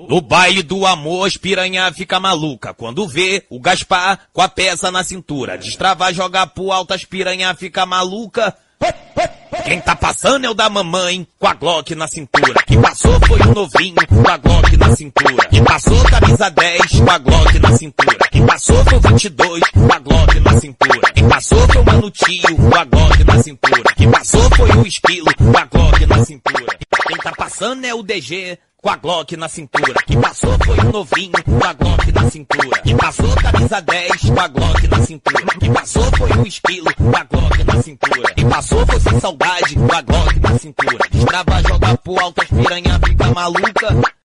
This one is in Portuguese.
No baile do amor, as piranha fica maluca quando vê o Gaspar com a peça na cintura. Destrava, joga pro alto, as piranha fica maluca. Quem tá passando é o da mamãe, com a Glock na cintura. Quem passou foi o novinho, com a Glock na cintura. Quem passou camisa 10, com a Glock na cintura. Quem passou foi o 22, com a Glock na cintura. Quem passou foi o Mano Tio, com a Glock na cintura. Quem passou foi o Esquilo, com a Glock na cintura. Quem tá passando é o DG, com a Glock na cintura. Quem passou foi o novinho, com a Glock na cintura. Quem passou camisa 10, com a Glock na cintura. Quem passou foi o Esquilo, com a Glock na cintura. Quem passou foi sem saudade, com a Glock na cintura. Destrava, joga pro alto, as piranha fica maluca.